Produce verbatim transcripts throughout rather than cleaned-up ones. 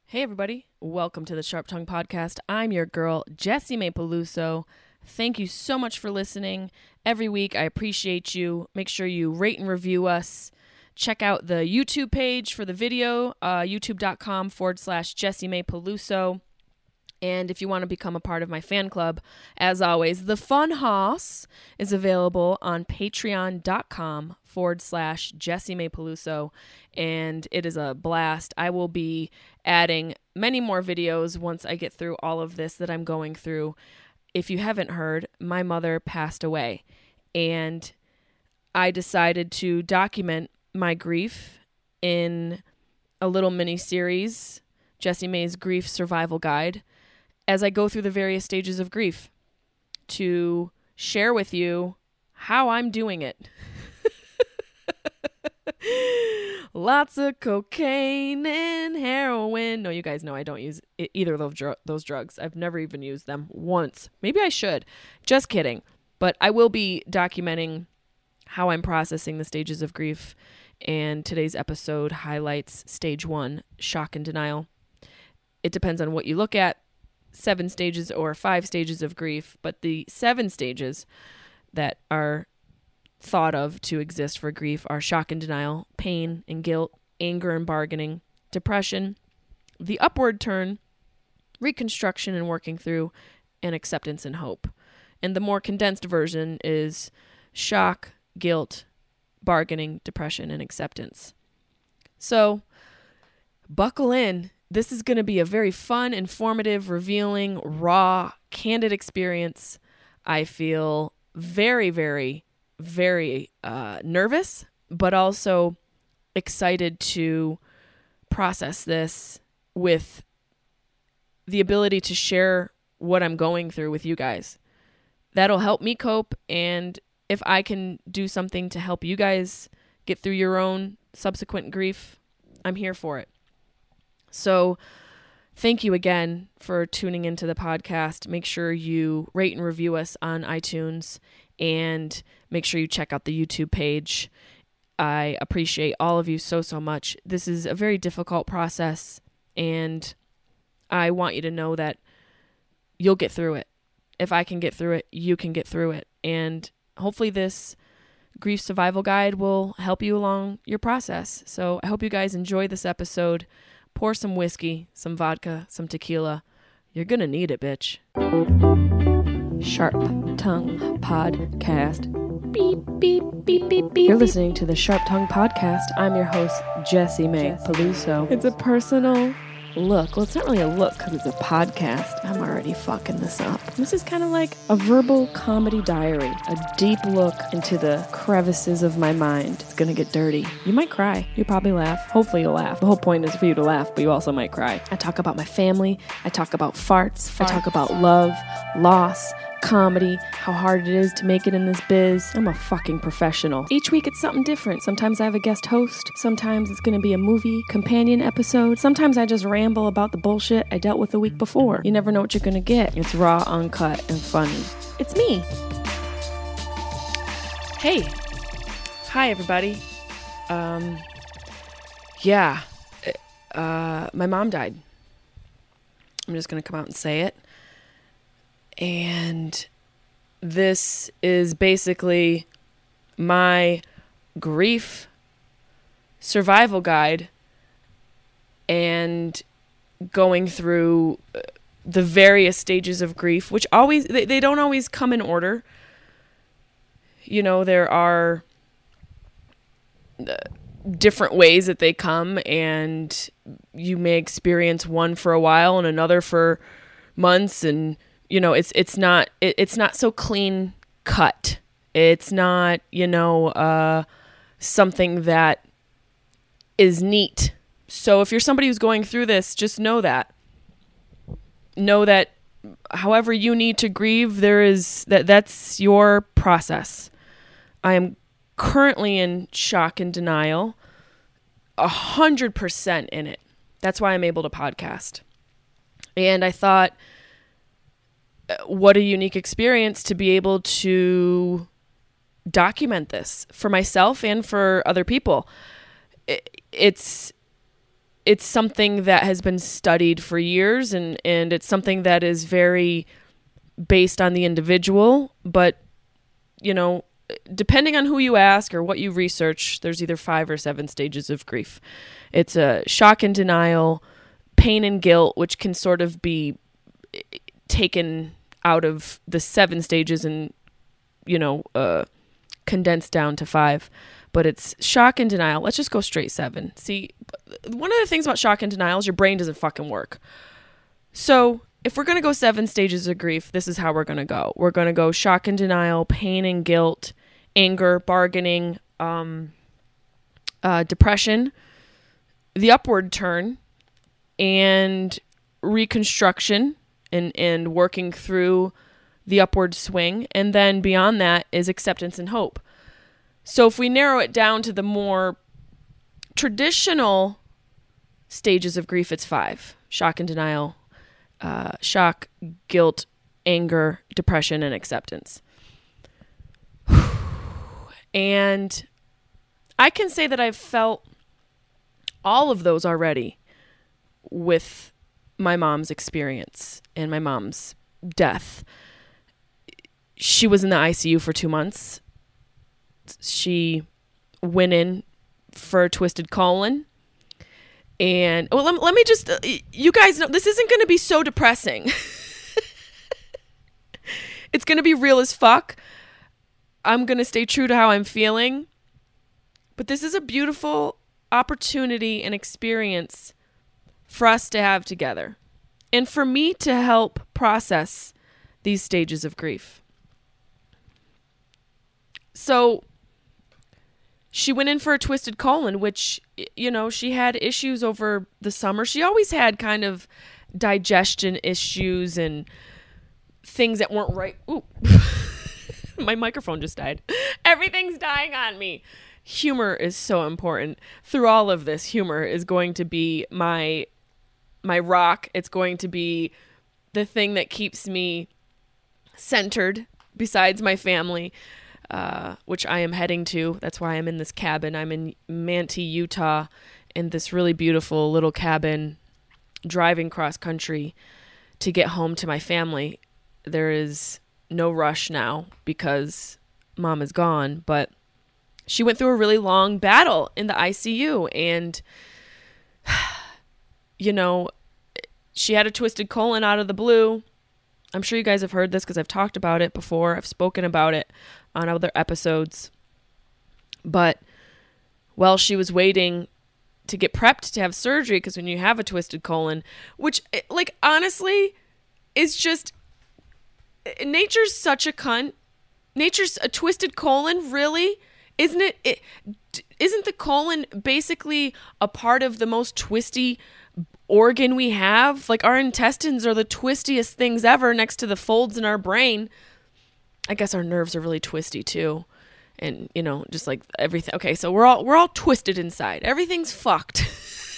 Hey everybody, welcome to the Sharp Tongue Podcast. I'm your girl, Jessie May Peluso. Thank you so much for listening. Every week, I appreciate you. Make sure you rate and review us. Check out the YouTube page for the video, uh, youtube.com forward slash Jessie May Peluso. And if you want to become a part of my fan club, as always, the Fun House is available on patreon.com forward slash Jessie May Peluso. And it is a blast. I will be adding many more videos once I get through all of this that I'm going through. If you haven't heard, my mother passed away. And I decided to document my grief in a little mini series, Jessie May's Grief Survival Guide, as I go through the various stages of grief to share with you how I'm doing it. Lots of cocaine and heroin. No, you guys know I don't use either of those, dr- those drugs. I've never even used them once. Maybe I should. Just kidding. But I will be documenting how I'm processing the stages of grief. And today's episode highlights stage one, shock and denial. It depends on what you look at. Seven stages or five stages of grief, but the seven stages that are thought of to exist for grief are shock and denial, pain and guilt, anger and bargaining, depression, the upward turn, reconstruction and working through, and acceptance and hope. And the more condensed version is shock, guilt, bargaining, depression, and acceptance. So buckle in. This is going to be a very fun, informative, revealing, raw, candid experience. I feel very, very, very uh, nervous, but also excited to process this with the ability to share what I'm going through with you guys. That'll help me cope, and if I can do something to help you guys get through your own subsequent grief, I'm here for it. So thank you again for tuning into the podcast. Make sure you rate and review us on iTunes and make sure you check out the YouTube page. I appreciate all of you so, so much. This is a very difficult process, and I want you to know that you'll get through it. If I can get through it, you can get through it. And hopefully this grief survival guide will help you along your process. So I hope you guys enjoy this episode. Pour some whiskey, some vodka, some tequila. You're gonna need it, bitch. Sharp Tongue Podcast. Beep, beep, beep, beep, beep. You're listening to the Sharp Tongue Podcast. I'm your host, Jessie May Peluso. It's a personal look. Well, it's not really a look because it's a podcast. I'm already fucking this up. This is kind of like a verbal comedy diary, a deep look into the crevices of my mind. It's gonna get dirty. You might cry. You probably laugh. Hopefully you'll laugh. The whole point is for you to laugh, but you also might cry. I talk about my family. I talk about farts. farts. I talk about love, loss, comedy, how hard it is to make it in this biz. I'm a fucking professional. Each week it's something different. Sometimes I have a guest host. Sometimes it's gonna be a movie companion episode. Sometimes I just ramble about the bullshit I dealt with the week before. You never know what you're gonna get. It's raw, uncut, and funny. It's me. Hey. Hi, everybody. Um, yeah. Uh, my mom died. I'm just gonna come out and say it. And this is basically my grief survival guide and going through the various stages of grief, which always, they, they don't always come in order. You know, there are different ways that they come, and you may experience one for a while and another for months, and you know, it's it's not it, it's not so clean cut. It's not, you know, uh, something that is neat. So if you're somebody who's going through this, just know that. Know that however you need to grieve, there is that that's your process. I am currently in shock and denial, a hundred percent in it. That's why I'm able to podcast. And I thought, what a unique experience to be able to document this for myself and for other people. It, it's it's something that has been studied for years, and, and it's something that is very based on the individual. But, you know, depending on who you ask or what you research, there's either five or seven stages of grief. It's a shock and denial, pain and guilt, which can sort of be taken out of the seven stages and, you know, uh, condensed down to five. But it's shock and denial. Let's just go straight seven. See, one of the things about shock and denial is your brain doesn't fucking work. So if we're going to go seven stages of grief, this is how we're going to go. We're going to go shock and denial, pain and guilt, anger, bargaining, um, uh, depression, the upward turn, and reconstruction and, and working through the upward swing. And then beyond that is acceptance and hope. So if we narrow it down to the more traditional stages of grief, it's five. Shock and denial, uh, shock, guilt, anger, depression, and acceptance. And I can say that I've felt all of those already with my mom's experience and my mom's death. She was in the I C U for two months. She went in for a twisted colon. And, well, let, let me just, uh, you guys know, this isn't going to be so depressing. It's going to be real as fuck. I'm going to stay true to how I'm feeling. But this is a beautiful opportunity and experience for us to have together. And for me to help process these stages of grief. So she went in for a twisted colon, which, you know, she had issues over the summer. She always had kind of digestion issues and things that weren't right. Ooh, my microphone just died. Everything's dying on me. Humor is so important. Through all of this, humor is going to be my my rock. It's going to be the thing that keeps me centered besides my family. Uh, which I am heading to. That's why I'm in this cabin. I'm in Manti, Utah, in this really beautiful little cabin, driving cross country to get home to my family. There is no rush now because mom is gone, but she went through a really long battle in the I C U, and, you know, she had a twisted colon out of the blue. I'm sure you guys have heard this because I've talked about it before. I've spoken about it on other episodes. But while she was waiting to get prepped to have surgery, because when you have a twisted colon, which, like, honestly, is just, nature's such a cunt. Nature's a twisted colon, really? Isn't it, it isn't the colon basically a part of the most twisty organ we have? Like, our intestines are the twistiest things ever next to the folds in our brain. I guess our nerves are really twisty too. And, you know, just like everything. Okay, so we're all we're all twisted inside. Everything's fucked.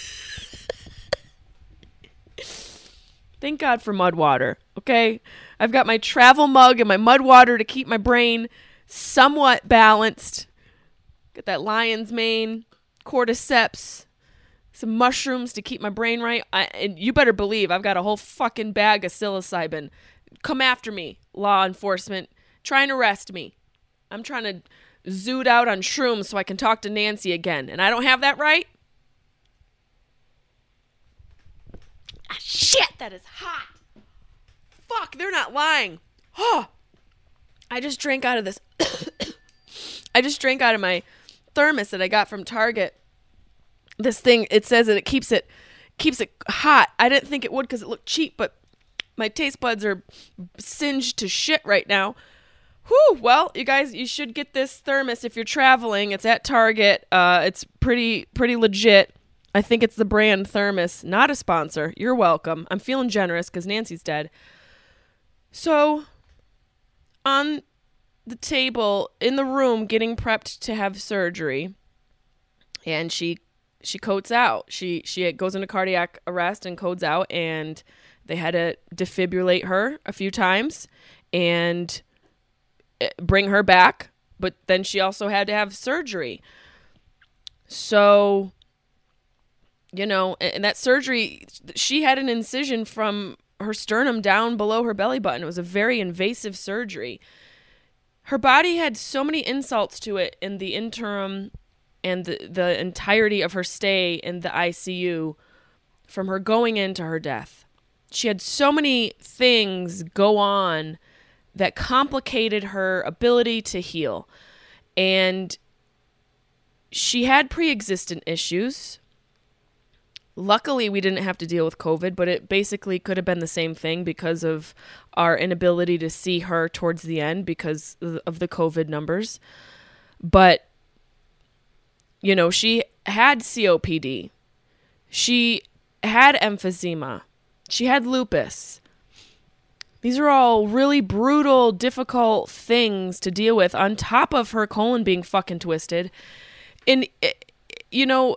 Thank God for mud water, okay? I've got my travel mug and my mud water to keep my brain somewhat balanced. Got that lion's mane, cordyceps, some mushrooms to keep my brain right. I, and you better believe I've got a whole fucking bag of psilocybin. Come after me, law enforcement. Trying to arrest me. I'm trying to zoot out on shrooms so I can talk to Nancy again. And I don't have that right? Ah, shit, that is hot. Fuck, they're not lying. Oh, I just drank out of this. I just drank out of my thermos that I got from Target. This thing, it says that it keeps it keeps it hot. I didn't think it would because it looked cheap, but my taste buds are singed to shit right now. Whew, well, you guys, you should get this thermos if you're traveling. It's at Target. Uh, it's pretty pretty legit. I think it's the brand Thermos. Not a sponsor. You're welcome. I'm feeling generous because Nancy's dead. So, on the table, in the room, getting prepped to have surgery, and she she codes out. She, she goes into cardiac arrest and codes out, and they had to defibrillate her a few times, and bring her back, but then she also had to have surgery. So You know, and that surgery, she had an incision from her sternum down below her belly button. It was a very invasive surgery. Her body had so many insults to it in the interim and the, the entirety of her stay in the I C U from her going into her death. She had so many things go on that complicated her ability to heal. And she had pre-existent issues. Luckily, we didn't have to deal with COVID, but it basically could have been the same thing because of our inability to see her towards the end because of the COVID numbers. But, you know, she had C O P D. She had emphysema. She had lupus. These are all really brutal, difficult things to deal with on top of her colon being fucking twisted. And, you know,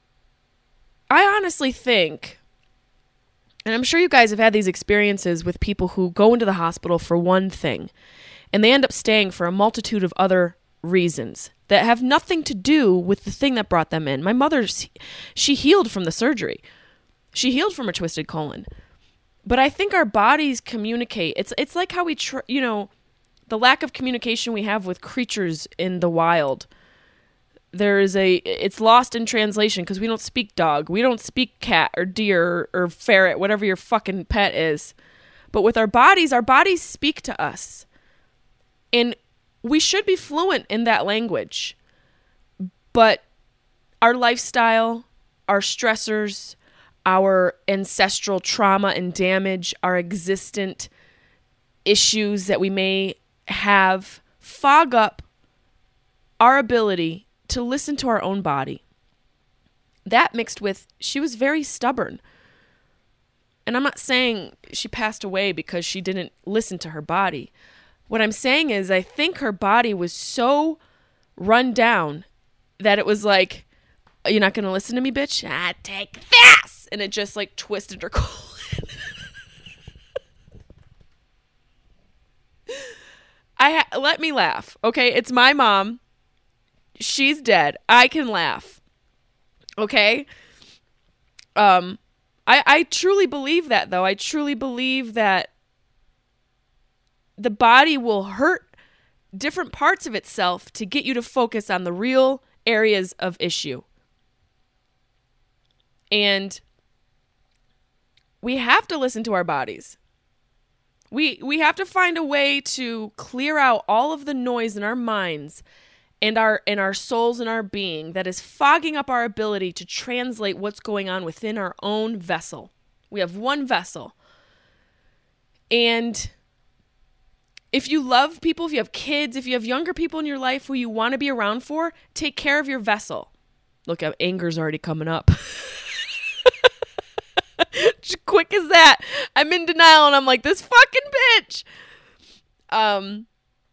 I honestly think, and I'm sure you guys have had these experiences with people who go into the hospital for one thing, and they end up staying for a multitude of other reasons that have nothing to do with the thing that brought them in. My mother, she healed from the surgery. She healed from her twisted colon. But I think our bodies communicate. It's it's like how we, tr- you know, the lack of communication we have with creatures in the wild. There is a, it's lost in translation because we don't speak dog. We don't speak cat or deer or, or ferret, whatever your fucking pet is. But with our bodies, our bodies speak to us. And we should be fluent in that language. But our lifestyle, our stressors, our ancestral trauma and damage, our existent issues that we may have fog up our ability to listen to our own body. That mixed with, she was very stubborn. And I'm not saying she passed away because she didn't listen to her body. What I'm saying is I think her body was so run down that it was like, you're not going to listen to me, bitch? Ah, take this! And it just like twisted her colon. I ha- let me laugh, okay? It's my mom. She's dead. I can laugh. Okay? Um, I, I truly believe that, though. I truly believe that the body will hurt different parts of itself to get you to focus on the real areas of issue. And we have to listen to our bodies. We we have to find a way to clear out all of the noise in our minds and our and our souls and our being that is fogging up our ability to translate what's going on within our own vessel. We have one vessel. And if you love people, if you have kids, if you have younger people in your life who you want to be around for, take care of your vessel. Look, anger's already coming up. Quick as that. I'm in denial and I'm like, this fucking bitch. Um,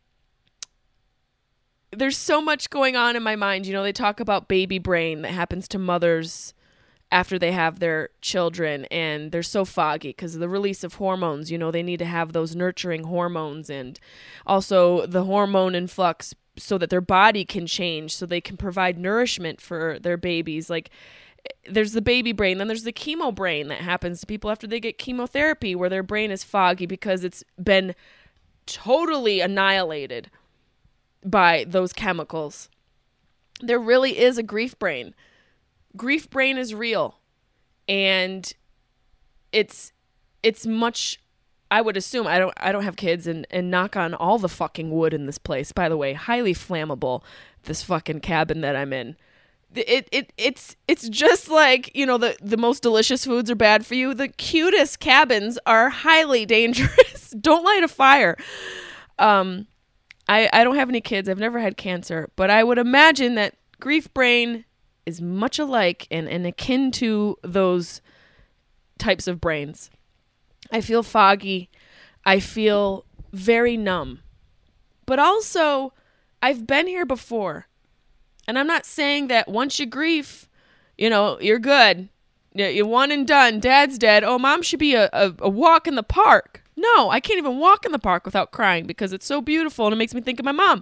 there's so much going on in my mind. You know, they talk about baby brain that happens to mothers after they have their children, and they're so foggy because of the release of hormones. You know, they need to have those nurturing hormones and also the hormone influx so that their body can change, so they can provide nourishment for their babies. Like, there's the baby brain, then there's the chemo brain that happens to people after they get chemotherapy, where their brain is foggy because it's been totally annihilated by those chemicals. There really is a grief brain. Grief brain is real, and it's it's much, I would assume, I don't I don't have kids, and, and knock on all the fucking wood in this place, by the way, highly flammable, this fucking cabin that I'm in. It it it's it's just like, you know, the, the most delicious foods are bad for you. The cutest cabins are highly dangerous. Don't light a fire. Um, I I don't have any kids. I've never had cancer, but I would imagine that grief brain is much alike and, and akin to those types of brains. I feel foggy. I feel very numb. But also, I've been here before. And I'm not saying that once you grief, you know, you're good. You're one and done. Dad's dead. Oh, mom should be a, a, a walk in the park. No, I can't even walk in the park without crying because it's so beautiful and it makes me think of my mom.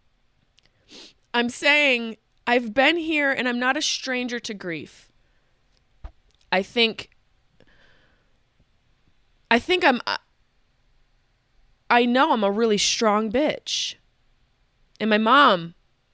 I'm saying I've been here and I'm not a stranger to grief. I think I think I'm I know I'm a really strong bitch. And my mom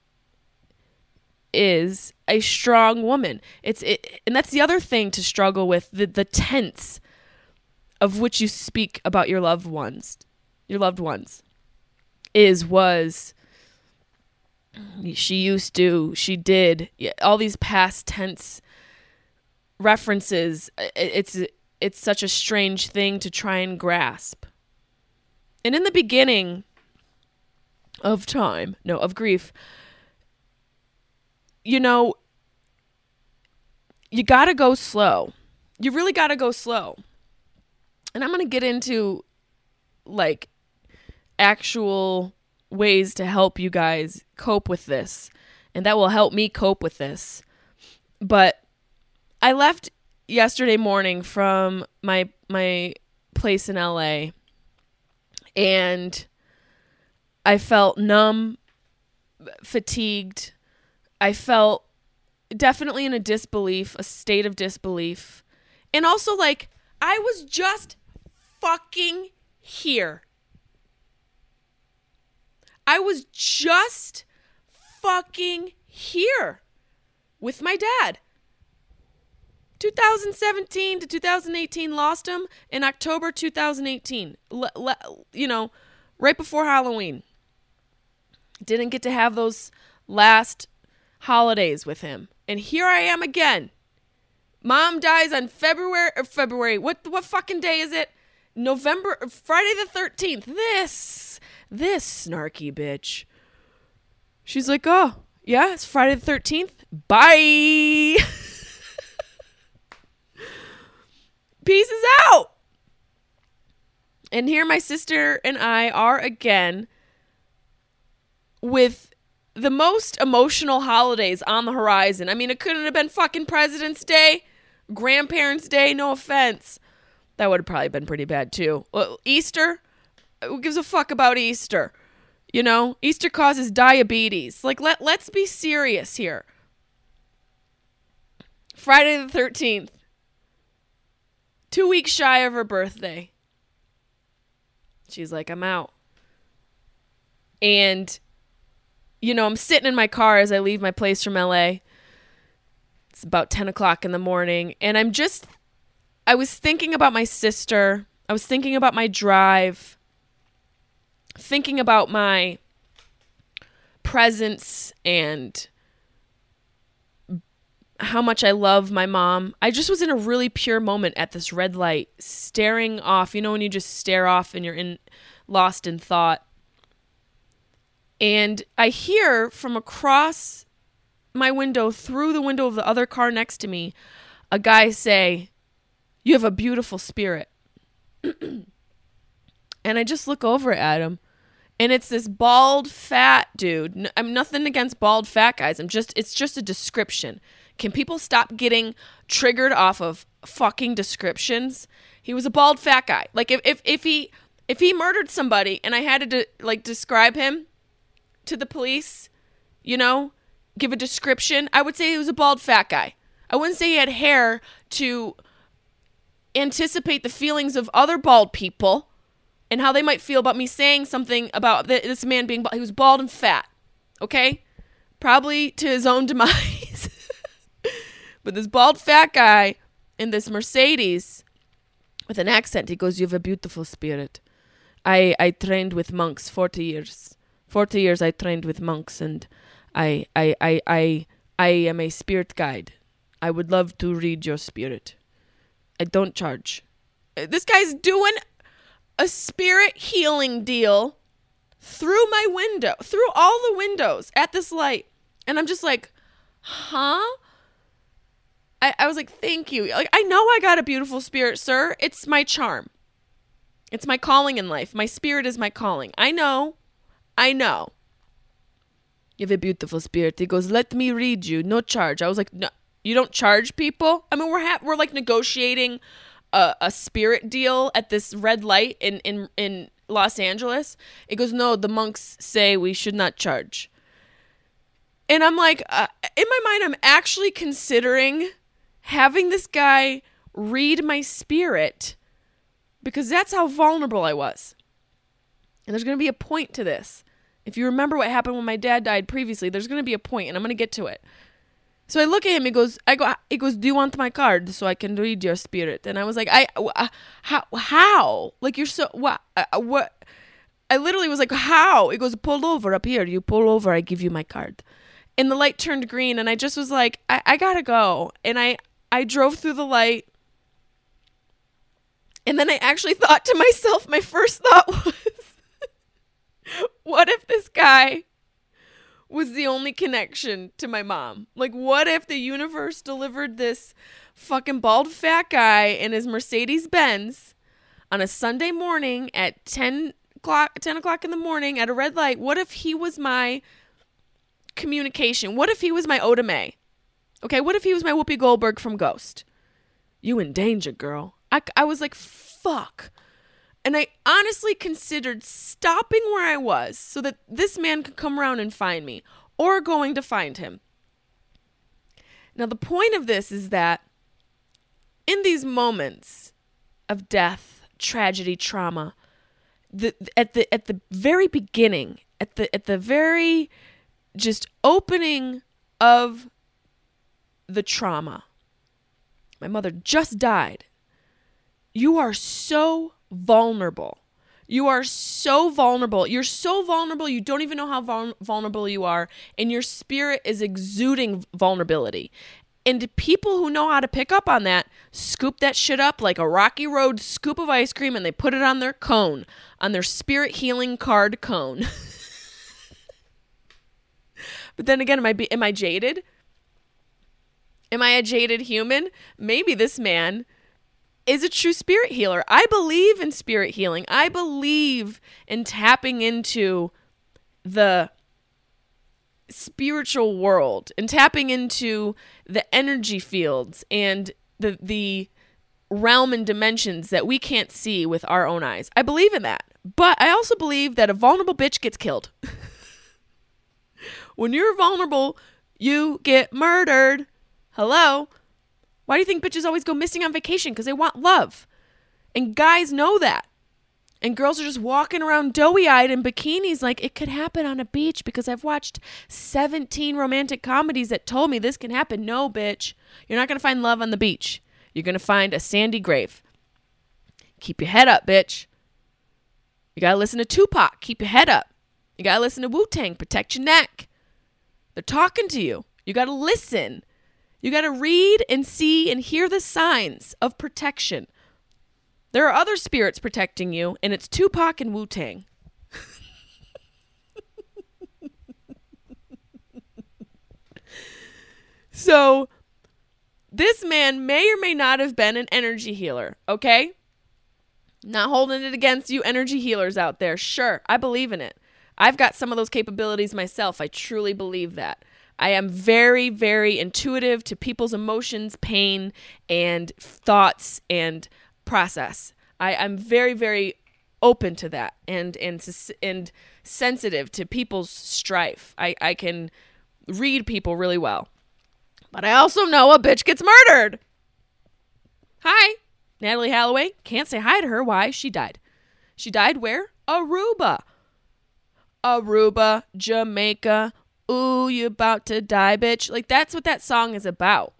is a strong woman. It's it, and that's the other thing to struggle with, the the tense of which you speak about your loved ones. Your loved ones is was she used to, she did, all these past tense references. It's it's such a strange thing to try and grasp. And in the beginning of time, no, of grief, you know, you got to go slow. You really got to go slow. And I'm going to get into like actual ways to help you guys cope with this. And that will help me cope with this. But I left yesterday morning from my my place in L A, and I felt numb, fatigued. I felt definitely in a disbelief, a state of disbelief. And also like I was just fucking here. I was just fucking here with my dad. two thousand seventeen to two thousand eighteen, lost him in October two thousand eighteen. Le- le- you know, right before Halloween. Didn't get to have those last holidays with him. And here I am again. Mom dies on February, or February, what what fucking day is it? November, Friday the thirteenth. This, this snarky bitch. She's like, oh, yeah, it's Friday the thirteenth. Bye. Pieces out. And here my sister and I are again with the most emotional holidays on the horizon. I mean, it couldn't have been fucking President's Day, Grandparents' Day, no offense. That would have probably been pretty bad too. Well, Easter? Who gives a fuck about Easter? You know, Easter causes diabetes. Like, let, let's be serious here. Friday the thirteenth. Two weeks shy of her birthday. She's like, I'm out. And, you know, I'm sitting in my car as I leave my place from L A. It's about ten o'clock in the morning. And I'm just, I was thinking about my sister. I was thinking about my drive. Thinking about my presence and how much I love my mom. I just was in a really pure moment at this red light, staring off. You know when you just stare off and you're in lost in thought. And I hear from across my window, through the window of the other car next to me, a guy say, "You have a beautiful spirit." And I just look over at him, and it's this bald, fat dude. I'm nothing against bald, fat guys. I'm just, it's just a description. Can people stop getting triggered off of fucking descriptions? He was a bald, fat guy. Like if, if, if he, if he murdered somebody and I had to de- like describe him to the police, you know, give a description, I would say he was a bald, fat guy. I wouldn't say he had hair to anticipate the feelings of other bald people and how they might feel about me saying something about this man being bald. He was bald and fat, okay? Probably to his own demise. But this bald fat guy in this Mercedes with an accent, he goes, "You have a beautiful spirit. I, I trained with monks forty years. forty years I trained with monks, and I, I, I, I, I am a spirit guide. I would love to read your spirit. I don't charge." This guy's doing a spirit healing deal through my window, through all the windows at this light. And I'm just like, huh? I, I was like, thank you. Like, I know I got a beautiful spirit, sir. It's my charm. It's my calling in life. My spirit is my calling. I know. I know. You have a beautiful spirit. He goes, "Let me read you. No charge." I was like, no, you don't charge people? I mean, we're ha- we're like negotiating a, a spirit deal at this red light in, in, in Los Angeles. It goes, "No, the monks say we should not charge." And I'm like, uh, in my mind, I'm actually considering having this guy read my spirit, because that's how vulnerable I was. And there's going to be a point to this. If you remember what happened when my dad died previously, there's going to be a point, and I'm going to get to it. So I look at him, he goes, I go, he goes, do you want my card so I can read your spirit? And I was like, I, uh, how, how? Like, you're so, what, uh, what? I literally was like, how? He goes, pull over up here. You pull over, I give you my card. And the light turned green, and I just was like, I, I gotta go. And I, I drove through the light. And then I actually thought to myself, my first thought was, what if this guy was the only connection to my mom? Like, what if the universe delivered this fucking bald fat guy in his Mercedes Benz on a Sunday morning at ten o'clock, ten o'clock in the morning at a red light? What if he was my communication? What if he was my Oda Mae? Okay, what if he was my Whoopi Goldberg from Ghost? You in danger, girl. I, I was like, fuck. And I honestly considered stopping where I was so that this man could come around and find me, or going to find him. Now, the point of this is that in these moments of death, tragedy, trauma, the at the at the very beginning, at the at the very just opening of the trauma, my mother just died. You are so vulnerable. You are so vulnerable. You're so vulnerable, you don't even know how vul- vulnerable you are, and your spirit is exuding vulnerability. And people who know how to pick up on that scoop that shit up like a Rocky Road scoop of ice cream, and they put it on their cone, on their spirit healing card cone. But then again, am I be- am I jaded? Am I a jaded human? Maybe this man is a true spirit healer. I believe in spirit healing. I believe in tapping into the spiritual world and tapping into the energy fields and the the realm and dimensions that we can't see with our own eyes. I believe in that. But I also believe that a vulnerable bitch gets killed. When you're vulnerable, you get murdered. Hello? Why do you think bitches always go missing on vacation? Because they want love. And guys know that. And girls are just walking around doughy-eyed in bikinis like it could happen on a beach because I've watched seventeen romantic comedies that told me this can happen. No, bitch. You're not going to find love on the beach. You're going to find a sandy grave. Keep your head up, bitch. You got to listen to Tupac. Keep your head up. You got to listen to Wu-Tang. Protect your neck. They're talking to you. You got to listen. You got to read and see and hear the signs of protection. There are other spirits protecting you, and it's Tupac and Wu-Tang. So, this man may or may not have been an energy healer, okay? Not holding it against you energy healers out there. Sure, I believe in it. I've got some of those capabilities myself. I truly believe that. I am very, very intuitive to people's emotions, pain, and thoughts and process. I, I'm very, very open to that and and and sensitive to people's strife. I, I can read people really well. But I also know a bitch gets murdered. Hi, Natalie Holloway. Can't say hi to her. Why? She died. She died where? Aruba. Aruba, Jamaica. Ooh, you about to die, bitch. Like, that's what that song is about.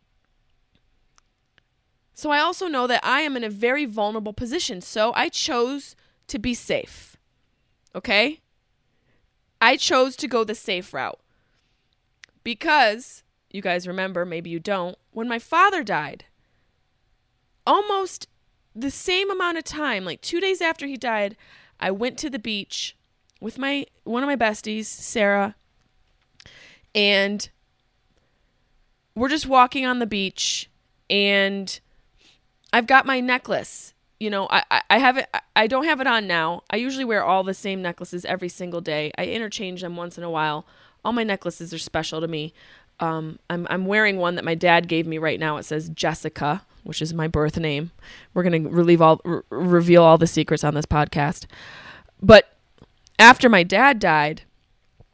So I also know that I am in a very vulnerable position. So I chose to be safe. Okay? I chose to go the safe route. Because, you guys remember, maybe you don't, when my father died, almost the same amount of time, like two days after he died, I went to the beach with my one of my besties, Sarah, and we're just walking on the beach, and I've got my necklace. You know, I, I, I have it. I don't have it on now. I usually wear all the same necklaces every single day. I interchange them once in a while. All my necklaces are special to me. Um, I'm I'm wearing one that my dad gave me right now. It says Jessica, which is my birth name. We're gonna relieve all re- reveal all the secrets on this podcast. But after my dad died,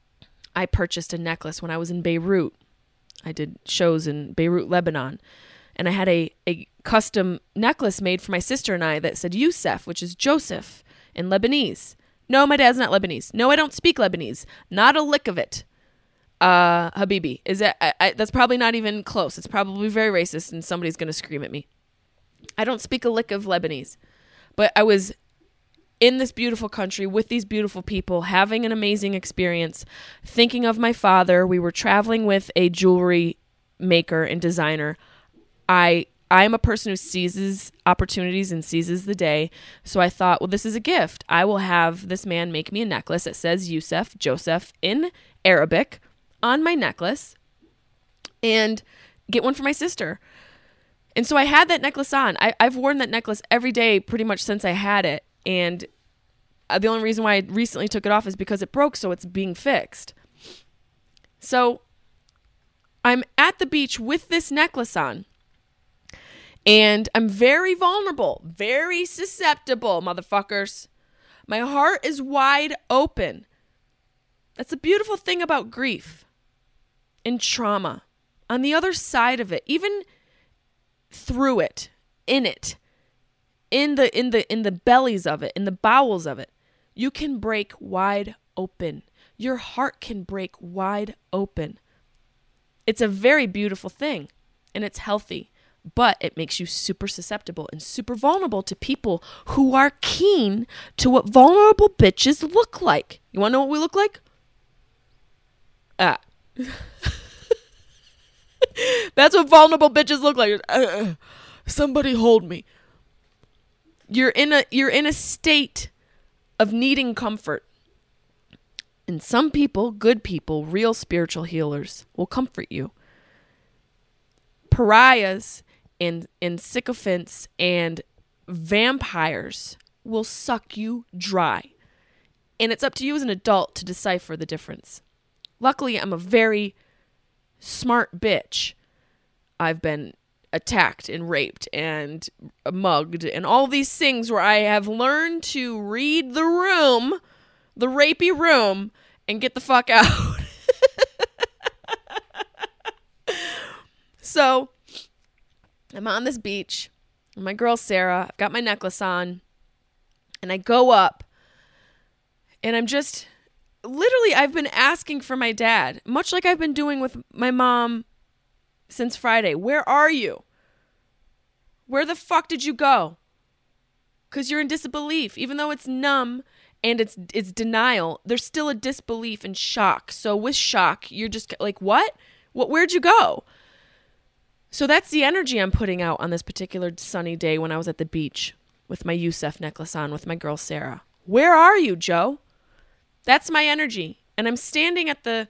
I purchased a necklace when I was in Beirut. I did shows in Beirut, Lebanon. And I had a, a custom necklace made for my sister and I that said Youssef, which is Joseph in Lebanese. No, my dad's not Lebanese. No, I don't speak Lebanese. Not a lick of it. Uh, Habibi. Is that, I, I, that's probably not even close. It's probably very racist and somebody's going to scream at me. I don't speak a lick of Lebanese. But I was in this beautiful country with these beautiful people, having an amazing experience, thinking of my father. We were traveling with a jewelry maker and designer. I I am a person who seizes opportunities and seizes the day. So I thought, well, this is a gift. I will have this man make me a necklace that says Youssef, Joseph in Arabic on my necklace and get one for my sister. And so I had that necklace on. I, I've worn that necklace every day pretty much since I had it. And the only reason why I recently took it off is because it broke, so it's being fixed. So I'm at the beach with this necklace on. And I'm very vulnerable, very susceptible, motherfuckers. My heart is wide open. That's the beautiful thing about grief and trauma. On the other side of it, even through it, in it, in the in the in the bellies of it, in the bowels of it, you can break wide open. Your heart can break wide open. It's a very beautiful thing, and it's healthy. But it makes you super susceptible and super vulnerable to people who are keen to what vulnerable bitches look like. You want to know what we look like? Ah. That's what vulnerable bitches look like. Uh, somebody hold me. You're in a you're in a state of needing comfort. And some people, good people, real spiritual healers, will comfort you. Pariahs and, and sycophants and vampires will suck you dry. And it's up to you as an adult to decipher the difference. Luckily, I'm a very smart bitch. I've been attacked and raped and mugged and all these things where I have learned to read the room, the rapey room, and get the fuck out. So I'm on this beach with my girl Sarah. I've got my necklace on and I go up and I'm just literally I've been asking for my dad, much like I've been doing with my mom since Friday. Where are you? Where the fuck did you go? Because you're in disbelief. Even though it's numb and it's it's denial, there's still a disbelief and shock. So with shock, you're just like, what? What? Where'd you go? So that's the energy I'm putting out on this particular sunny day when I was at the beach with my Youssef necklace on with my girl Sarah. Where are you, Joe? That's my energy. And I'm standing at the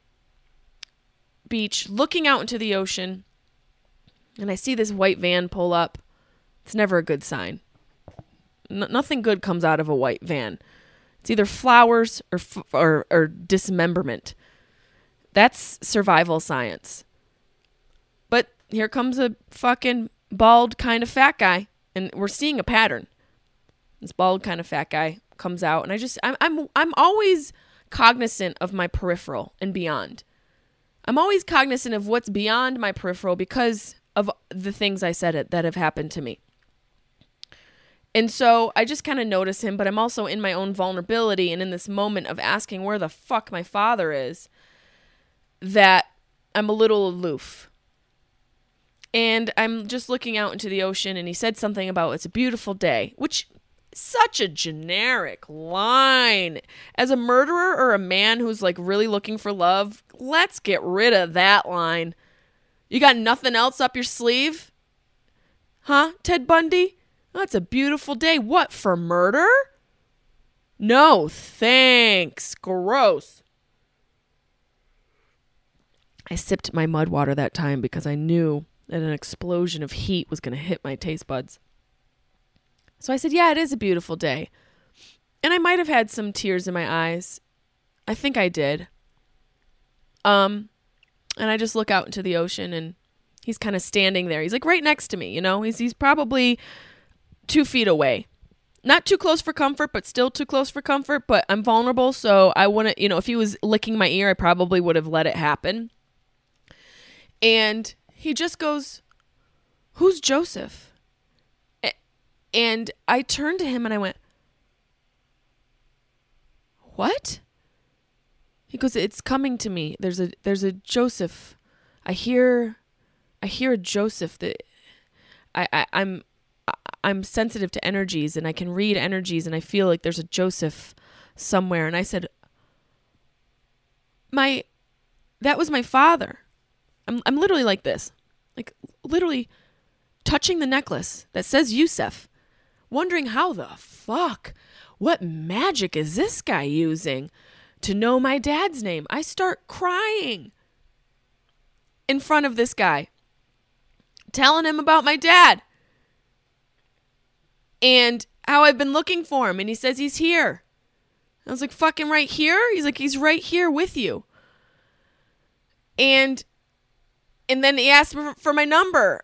beach looking out into the ocean and I see this white van pull up. It's never a good sign. N- nothing good comes out of a white van. It's either flowers or, f- or or dismemberment. That's survival science. But here comes a fucking bald kind of fat guy, and we're seeing a pattern. This bald kind of fat guy comes out, and I just I'm I'm I'm always cognizant of my peripheral and beyond. I'm always cognizant of what's beyond my peripheral because of the things I said it that have happened to me. And so I just kind of notice him, but I'm also in my own vulnerability and in this moment of asking where the fuck my father is, that I'm a little aloof. And I'm just looking out into the ocean, and he said something about it's a beautiful day, which is such a generic line. As a murderer or a man who's like really looking for love, let's get rid of that line. You got nothing else up your sleeve? Huh, Ted Bundy? Oh, it's a beautiful day. What, for murder? No, thanks. Gross. I sipped my mud water that time because I knew that an explosion of heat was going to hit my taste buds. So I said, yeah, it is a beautiful day. And I might have had some tears in my eyes. I think I did. Um, and I just look out into the ocean, and he's kind of standing there. He's like right next to me, you know? He's he's probably two feet away. Not too close for comfort, but still too close for comfort. But I'm vulnerable, so I wouldn't, you know, if he was licking my ear, I probably would have let it happen. And he just goes, who's Joseph? And I turned to him and I went, what? He goes, it's coming to me. There's a there's a Joseph. I hear I hear a Joseph that I, I I'm I'm sensitive to energies and I can read energies and I feel like there's a Joseph somewhere. And I said, my that was my father. I'm I'm literally like this. Like literally touching the necklace that says Yusef, wondering how the fuck, what magic is this guy using to know my dad's name? I start crying in front of this guy, telling him about my dad and how I've been looking for him. And he says he's here. I was like, fucking right here? He's like, he's right here with you. And and then he asked for, for my number.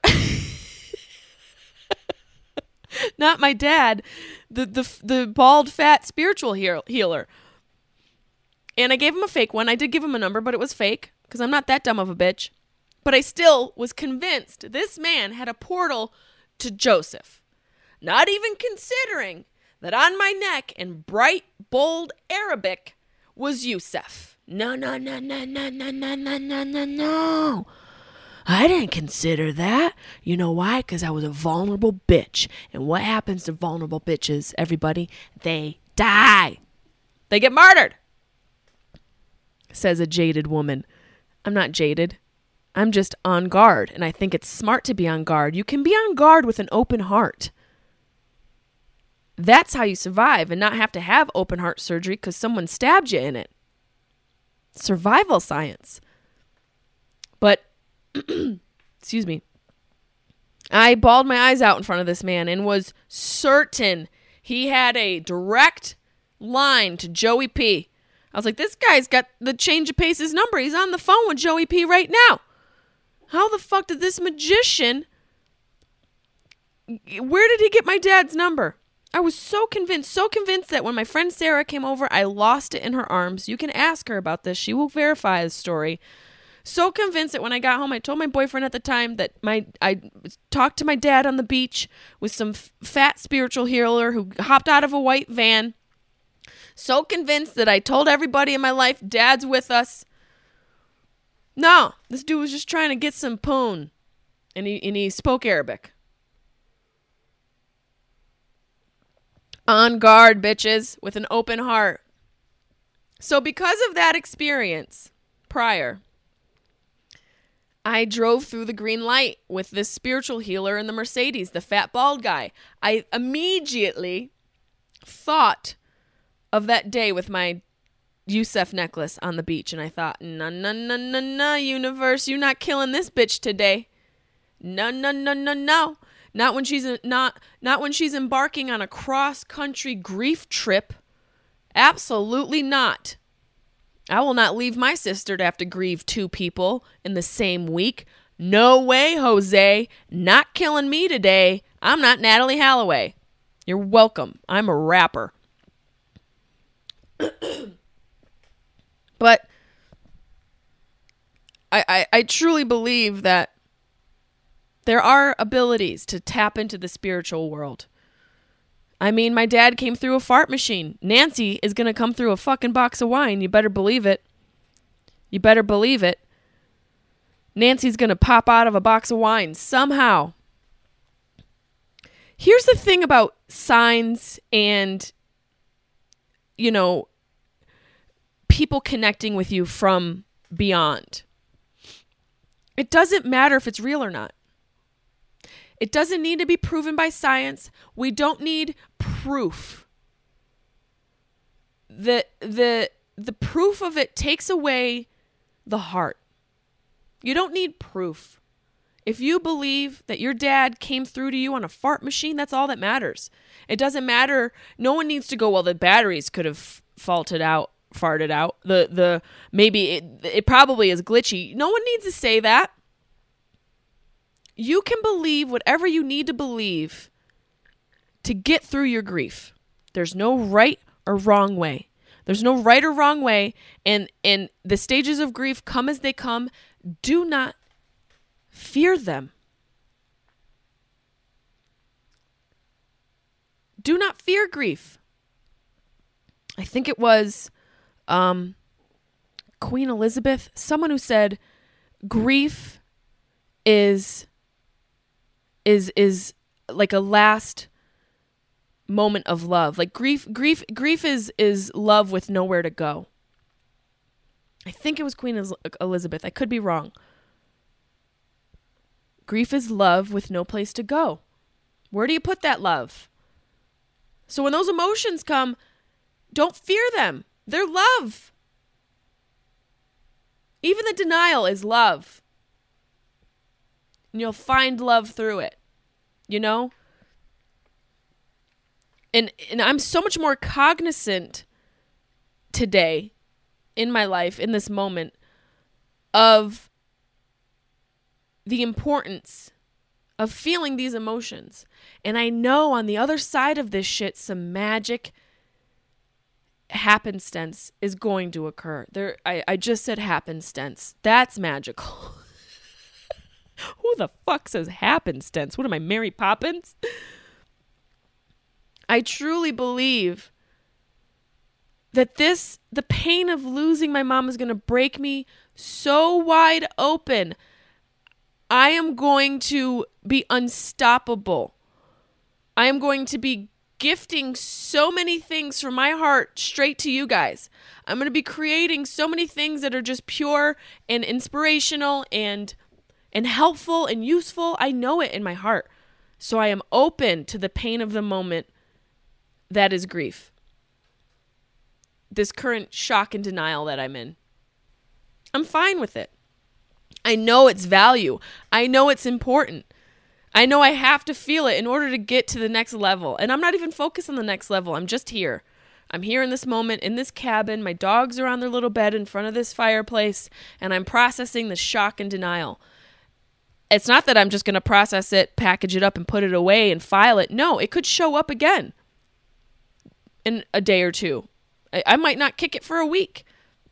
Not my dad, the, the the bald, fat spiritual heal, healer. And I gave him a fake one. I did give him a number, but it was fake because I'm not that dumb of a bitch. But I still was convinced this man had a portal to Joseph. Not even considering that on my neck in bright, bold Arabic was Yusef. No, no, no, no, no, no, no, no, no, no, no. I didn't consider that. You know why? Because I was a vulnerable bitch. And what happens to vulnerable bitches, everybody? They die. They get murdered, says a jaded woman. I'm not jaded. I'm just on guard. And I think it's smart to be on guard. You can be on guard with an open heart. That's how you survive and not have to have open heart surgery because someone stabbed you in it. Survival science. But excuse me. I bawled my eyes out in front of this man and was certain he had a direct line to Joey P. I was like, this guy's got the change of pace's number. He's on the phone with Joey P right now. How the fuck did this magician, where did he get my dad's number? I was so convinced, so convinced that when my friend Sarah came over, I lost it in her arms. You can ask her about this. She will verify the story. So convinced that when I got home, I told my boyfriend at the time that my I talked to my dad on the beach with some f- fat spiritual healer who hopped out of a white van. So convinced that I told everybody in my life, Dad's with us. No, this dude was just trying to get some poon. And he, and he spoke Arabic. On guard, bitches, with an open heart. So because of that experience prior, I drove through the green light with this spiritual healer in the Mercedes, the fat bald guy. I immediately thought of that day with my Yusef necklace on the beach. And I thought, no, no, no, no, no, universe, you're not killing this bitch today. No, no, no, no, no. Not when she's not not when she's embarking on a cross-country grief trip. Absolutely not. I will not leave my sister to have to grieve two people in the same week. No way, Jose. Not killing me today. I'm not Natalie Holloway. You're welcome. I'm a rapper. But I, I, I truly believe that there are abilities to tap into the spiritual world. I mean, my dad came through a fart machine. Nancy is going to come through a fucking box of wine. You better believe it. You better believe it. Nancy's going to pop out of a box of wine somehow. Here's the thing about signs and, you know, people connecting with you from beyond. It doesn't matter if it's real or not. It doesn't need to be proven by science. We don't need proof. The the the proof of it takes away the heart. You don't need proof. If you believe that your dad came through to you on a fart machine, that's all that matters. It doesn't matter. No one needs to go, well, the batteries could have faulted out, farted out. The the maybe it it probably is glitchy. No one needs to say that. You can believe whatever you need to believe to get through your grief. There's no right or wrong way. There's no right or wrong way. And, and the stages of grief come as they come. Do not fear them. do not fear grief. I think it was um, Queen Elizabeth, someone who said grief is is is like a last moment of love. Like grief grief grief is is love with nowhere to go. I think it was Queen Elizabeth. I could be wrong. Grief is love with no place to go. Where do you put that love? So when those emotions come, don't fear them. They're love. Even the denial is love. And you'll find love through it. You know? And and I'm so much more cognizant today in my life, in this moment, of the importance of feeling these emotions. And I know on the other side of this shit, some magic happenstance is going to occur. There, I, I just said happenstance. That's magical. Who the fuck says happenstance? What am I, Mary Poppins? I truly believe that this, the pain of losing my mom is going to break me so wide open. I am going to be unstoppable. I am going to be gifting so many things from my heart straight to you guys. I'm going to be creating so many things that are just pure and inspirational and and helpful and useful. I know it in my heart. So I am open to the pain of the moment that is grief. This current shock and denial that I'm in. I'm fine with it. I know its value. I know it's important. I know I have to feel it in order to get to the next level. And I'm not even focused on the next level. I'm just here. I'm here in this moment, in this cabin. My dogs are on their little bed in front of this fireplace, and I'm processing the shock and denial. It's not that I'm just going to process it, package it up, and put it away and file it. No, it could show up again in a day or two. I, I might not kick it for a week.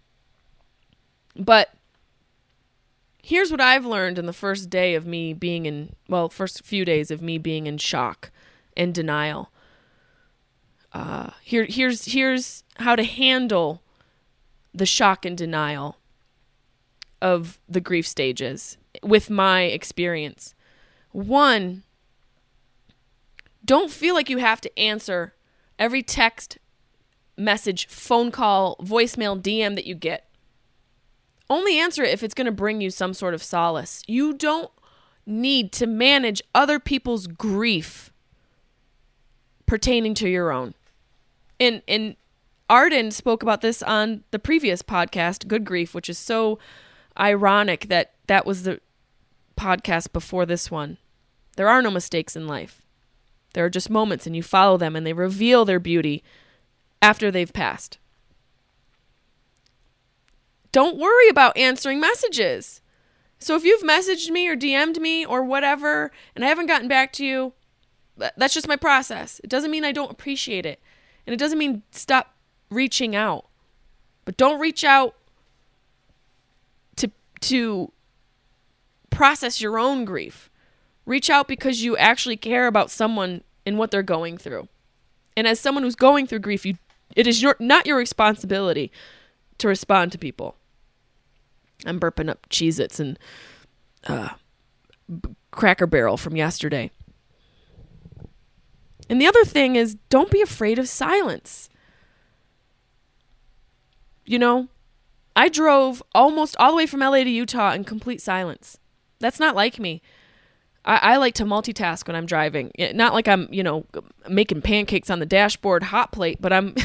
But here's what I've learned in the first day of me being in, well, first few days of me being in shock and denial. Uh, here, here's, here's how to handle the shock and denial of the grief stages with my experience. One, don't feel like you have to answer every text, message, phone call, voicemail, D M that you get. Only answer it if it's going to bring you some sort of solace. You don't need to manage other people's grief pertaining to your own. And and Arden spoke about this on the previous podcast, Good Grief, which is so ironic that that was the podcast before this one. There are no mistakes in life. There are just moments, and you follow them, and they reveal their beauty after they've passed. Don't worry about answering messages. So if you've messaged me or D M'd me or whatever, and I haven't gotten back to you, that's just my process. It doesn't mean I don't appreciate it. And it doesn't mean stop reaching out. But don't reach out to to process your own grief. Reach out because you actually care about someone and what they're going through. And as someone who's going through grief, you it is your not your responsibility to respond to people. I'm burping up Cheez-Its and uh, Cracker Barrel from yesterday. And the other thing is, don't be afraid of silence. You know, I drove almost all the way from L A to Utah in complete silence. That's not like me. I, I like to multitask when I'm driving. It, not like I'm, you know, making pancakes on the dashboard hot plate, but I'm...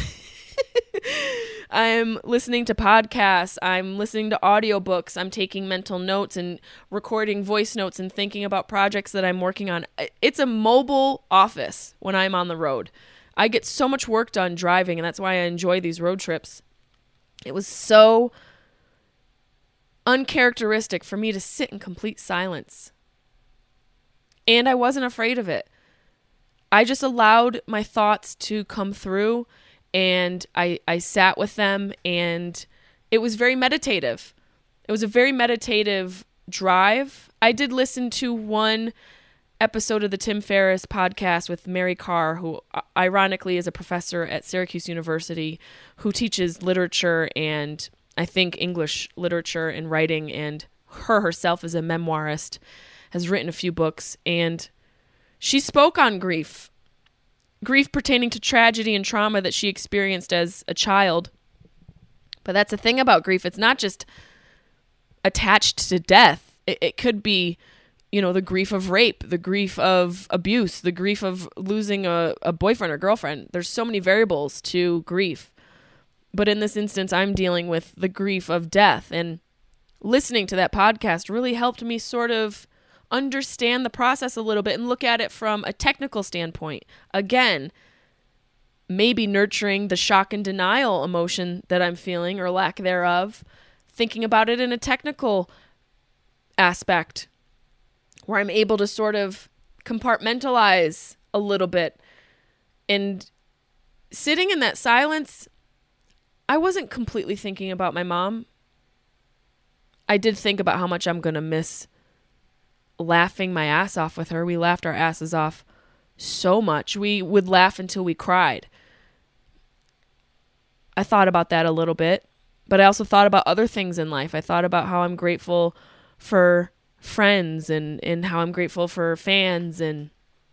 I'm listening to podcasts, I'm listening to audiobooks, I'm taking mental notes and recording voice notes and thinking about projects that I'm working on. It's a mobile office when I'm on the road. I get so much work done driving, and that's why I enjoy these road trips. It was so uncharacteristic for me to sit in complete silence. And I wasn't afraid of it. I just allowed my thoughts to come through. And I, I sat with them, and it was very meditative. It was a very meditative drive. I did listen to one episode of the Tim Ferriss podcast with Mary Carr, who ironically is a professor at Syracuse University who teaches literature and I think English literature and writing, and her herself is a memoirist, has written a few books, and she spoke on grief, grief pertaining to tragedy and trauma that she experienced as a child. But that's the thing about grief. It's not just attached to death. It, it could be, you know, the grief of rape, the grief of abuse, the grief of losing a, a boyfriend or girlfriend. There's so many variables to grief. But in this instance, I'm dealing with the grief of death. And listening to that podcast really helped me sort of understand the process a little bit and look at it from a technical standpoint. Again, maybe nurturing the shock and denial emotion that I'm feeling or lack thereof, thinking about it in a technical aspect where I'm able to sort of compartmentalize a little bit. And sitting in that silence, I wasn't completely thinking about my mom. I did think about how much I'm going to miss laughing my ass off with her. We laughed our asses off so much. We would laugh until we cried. I thought about that a little bit, but I also thought about other things in life. I thought about how I'm grateful for friends and, and how I'm grateful for fans and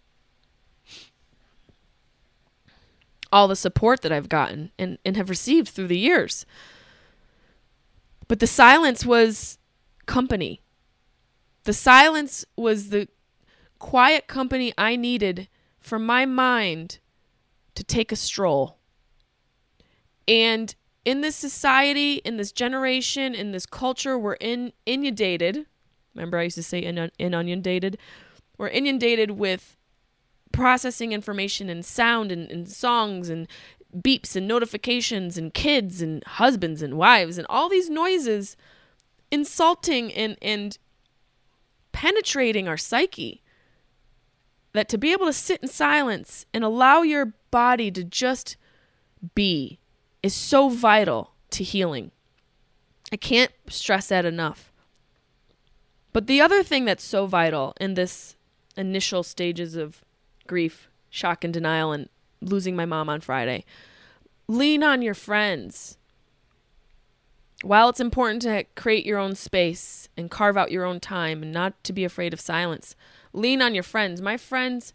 all the support that I've gotten and, and have received through the years. But the silence was company. The silence was the quiet company I needed for my mind to take a stroll. And in this society, in this generation, in this culture, we're in, inundated. Remember I used to say in, inundated? We're inundated with processing information and sound and, and songs and beeps and notifications and kids and husbands and wives and all these noises insulting and, and penetrating our psyche. That to be able to sit in silence and allow your body to just be is so vital to healing. I can't stress that enough. But the other thing that's so vital in this initial stages of grief, shock and denial, and losing my mom on Friday, lean on your friends. While it's important to create your own space and carve out your own time and not to be afraid of silence, lean on your friends. My friends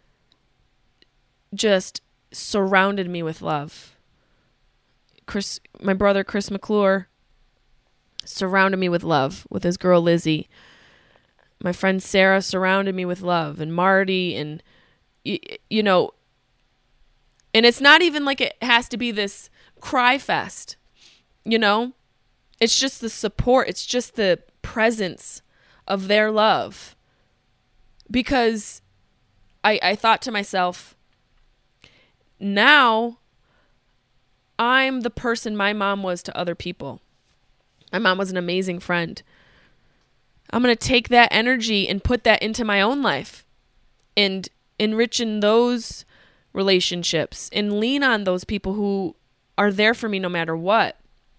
just surrounded me with love. Chris, my brother, Chris McClure, surrounded me with love with his girl, Lizzie. My friend Sarah surrounded me with love, and Marty, and, you, you know, and it's not even like it has to be this cry fest, you know? It's just the support. It's just the presence of their love. Because I, I thought to myself, now I'm the person my mom was to other people. My mom was an amazing friend. I'm going to take that energy and put that into my own life and enrich in those relationships and lean on those people who are there for me no matter what.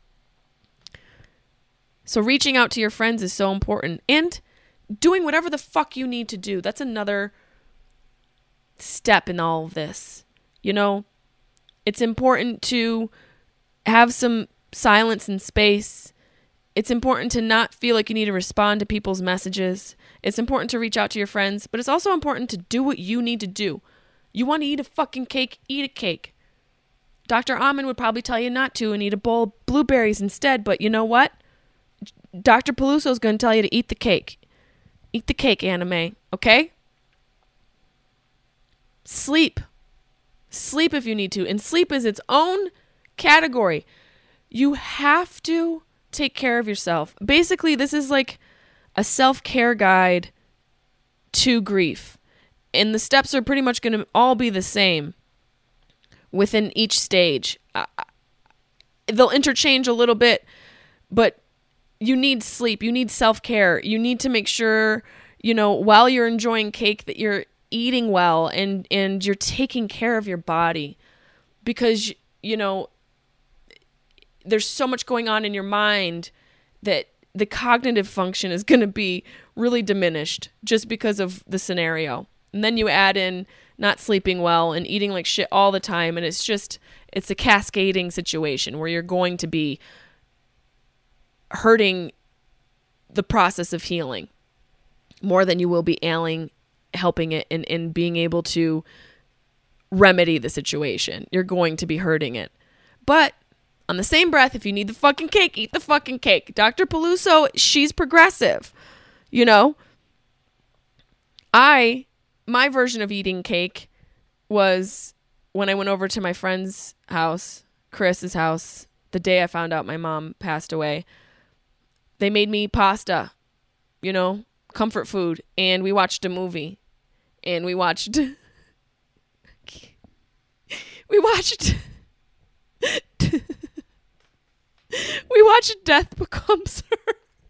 So reaching out to your friends is so important, and doing whatever the fuck you need to do. That's another step in all of this. You know, it's important to have some silence and space. It's important to not feel like you need to respond to people's messages. It's important to reach out to your friends, but it's also important to do what you need to do. You want to eat a fucking cake, eat a cake. Doctor Amen would probably tell you not to and eat a bowl of blueberries instead, but you know what? Doctor Peluso is going to tell you to eat the cake. Eat the cake, anime, okay? Sleep. Sleep if you need to. And sleep is its own category. You have to take care of yourself. Basically, this is like a self-care guide to grief. And the steps are pretty much going to all be the same within each stage. Uh, they'll interchange a little bit, but you need sleep. You need self-care. You need to make sure, you know, while you're enjoying cake, that you're eating well and, and you're taking care of your body. Because, you know, there's so much going on in your mind that the cognitive function is going to be really diminished just because of the scenario. And then you add in not sleeping well and eating like shit all the time. And it's just, it's a cascading situation where you're going to be hurting the process of healing more than you will be ailing, helping it and, and being able to remedy the situation. You're going to be hurting it. But on the same breath, if you need the fucking cake, eat the fucking cake. Doctor Peluso, she's progressive. You know? I, my version of eating cake was when I went over to my friend's house, Chris's house, the day I found out my mom passed away. They made me pasta, you know, comfort food. And we watched a movie. And we watched... we watched... we watched Death Becomes Her.